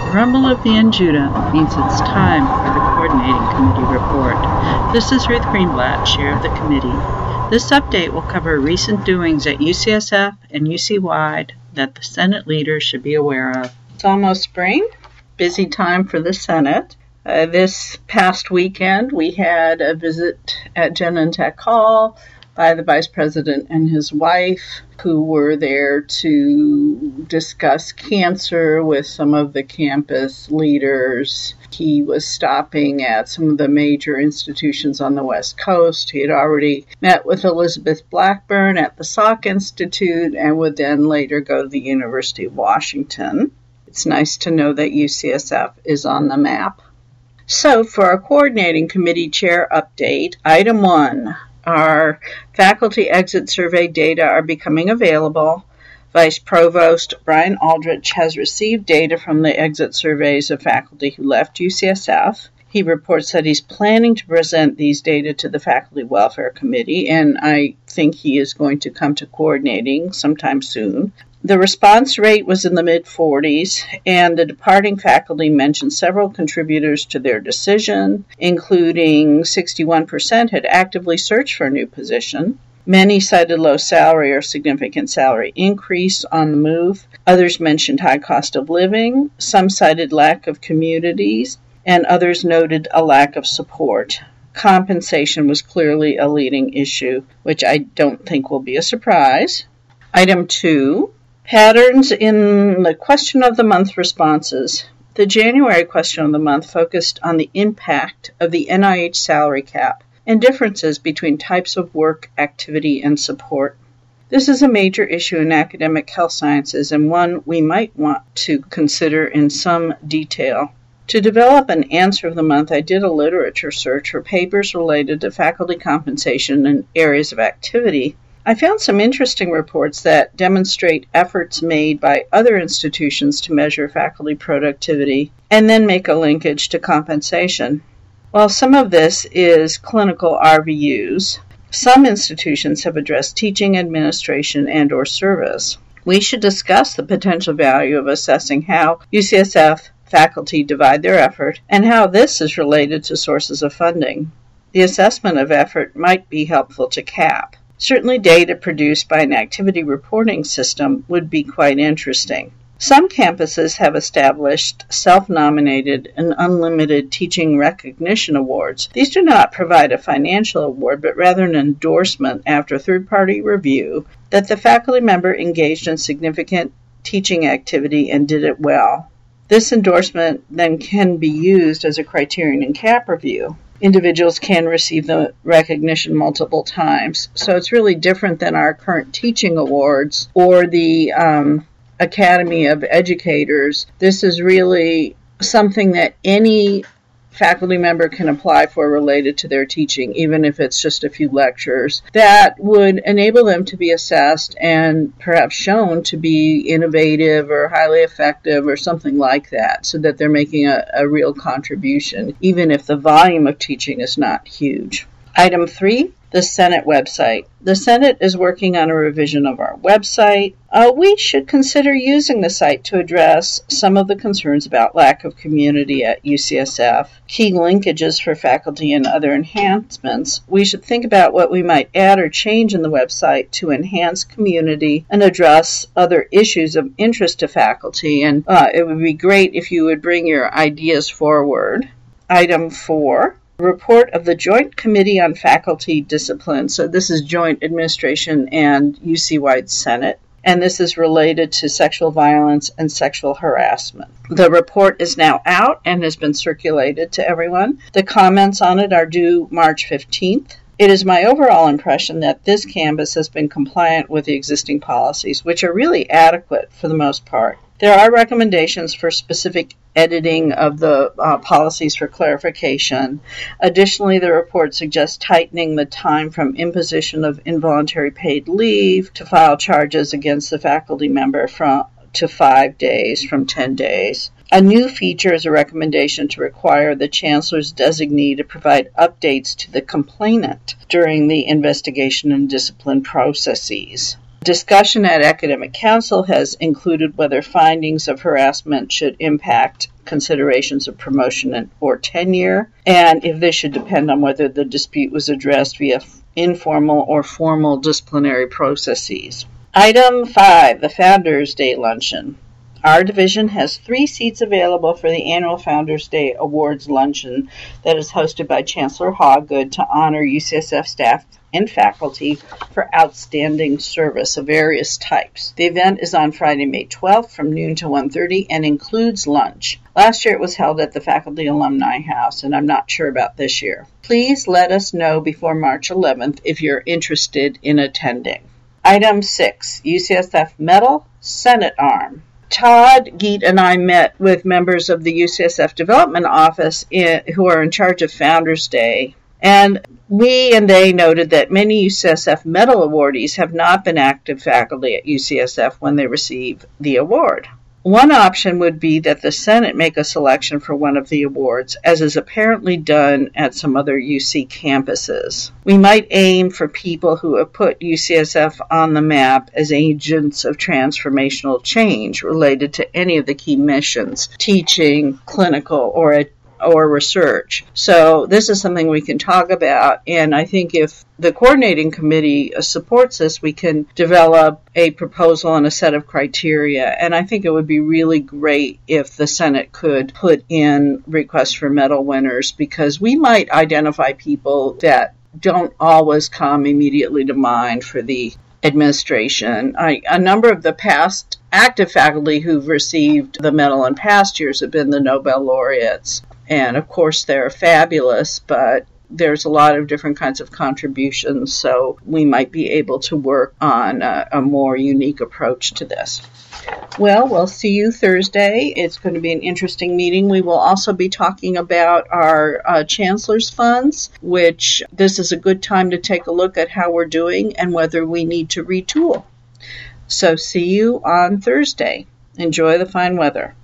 rumble of the Judah means it's time for the Coordinating Committee report. This is Ruth Greenblatt, Chair of the Committee. This update will cover recent doings at UCSF and UC-wide that the Senate leaders should be aware of. It's almost spring, busy time for the Senate. This past weekend, we had a visit at Genentech Hall by the Vice President and his wife, who were there to discuss cancer with some of the campus leaders. He was stopping at some of the major institutions on the West Coast. He had already met with Elizabeth Blackburn at the Salk Institute and would then later go to the University of Washington. It's nice to know that UCSF is on the map. So for our Coordinating Committee Chair update, Item 1. Our faculty exit survey data are becoming available. Vice Provost Brian Aldrich has received data from the exit surveys of faculty who left UCSF. He reports that he's planning to present these data to the Faculty Welfare Committee, and I think he is going to come to coordinating sometime soon. The response rate was in the mid-40s, and the departing faculty mentioned several contributors to their decision, including 61% had actively searched for a new position. Many cited low salary or significant salary increase on the move. Others mentioned high cost of living. Some cited lack of communities, and others noted a lack of support. Compensation was clearly a leading issue, which I don't think will be a surprise. Item 2. Patterns in the Question of the Month responses. The January Question of the Month focused on the impact of the NIH salary cap and differences between types of work, activity, and support. This is a major issue in academic health sciences and one we might want to consider in some detail. To develop an answer of the month, I did a literature search for papers related to faculty compensation and areas of activity. I found some interesting reports that demonstrate efforts made by other institutions to measure faculty productivity and then make a linkage to compensation. While some of this is clinical RVUs, some institutions have addressed teaching, administration, and/or service. We should discuss the potential value of assessing how UCSF faculty divide their effort and how this is related to sources of funding. The assessment of effort might be helpful to CAP. Certainly data produced by an activity reporting system would be quite interesting. Some campuses have established self-nominated and unlimited teaching recognition awards. These do not provide a financial award, but rather an endorsement after third-party review that the faculty member engaged in significant teaching activity and did it well. This endorsement then can be used as a criterion in CAP review. Individuals can receive the recognition multiple times. So it's really different than our current teaching awards or the Academy of Educators. This is really something that any faculty member can apply for related to their teaching, even if it's just a few lectures, that would enable them to be assessed and perhaps shown to be innovative or highly effective or something like that, so that they're making a real contribution, even if the volume of teaching is not huge. Item 3, the Senate website. The Senate is working on a revision of our website. We should consider using the site to address some of the concerns about lack of community at UCSF, key linkages for faculty, and other enhancements. We should think about what we might add or change in the website to enhance community and address other issues of interest to faculty. And it would be great if you would bring your ideas forward. Item 4. Report of the Joint Committee on Faculty Discipline. So this is Joint Administration and UC-wide Senate, and this is related to sexual violence and sexual harassment. The report is now out and has been circulated to everyone. The comments on it are due March 15th. It is my overall impression that this campus has been compliant with the existing policies, which are really adequate for the most part. There are recommendations for specific editing of the policies for clarification. Additionally, the report suggests tightening the time from imposition of involuntary paid leave to file charges against the faculty member to 5 days from 10 days. A new feature is a recommendation to require the chancellor's designee to provide updates to the complainant during the investigation and discipline processes. Discussion at Academic Council has included whether findings of harassment should impact considerations of promotion or tenure, and if this should depend on whether the dispute was addressed via informal or formal disciplinary processes. Item 5, the Founders Day Luncheon. Our division has 3 seats available for the annual Founders Day Awards Luncheon that is hosted by Chancellor Hawgood to honor UCSF staff and faculty for outstanding service of various types. The event is on Friday, May 12th from noon to 1:30 and includes lunch. Last year it was held at the Faculty Alumni House, and I'm not sure about this year. Please let us know before March 11th if you're interested in attending. Item 6, UCSF Medal Senate Arm. Todd Geet and I met with members of the UCSF Development Office who are in charge of Founders Day, and we and they noted that many UCSF medal awardees have not been active faculty at UCSF when they receive the award. One option would be that the Senate make a selection for one of the awards, as is apparently done at some other UC campuses. We might aim for people who have put UCSF on the map as agents of transformational change related to any of the key missions, teaching, clinical, or research. So this is something we can talk about, and I think if the coordinating committee supports this, we can develop a proposal and a set of criteria, and I think it would be really great if the Senate could put in requests for medal winners, because we might identify people that don't always come immediately to mind for the administration. A number of the past active faculty who've received the medal in past years have been the Nobel laureates. And of course they're fabulous, but there's a lot of different kinds of contributions, so we might be able to work on a more unique approach to this. Well, we'll see you Thursday. It's going to be an interesting meeting. We will also be talking about our Chancellor's Funds, which this is a good time to take a look at how we're doing and whether we need to retool. So see you on Thursday. Enjoy the fine weather.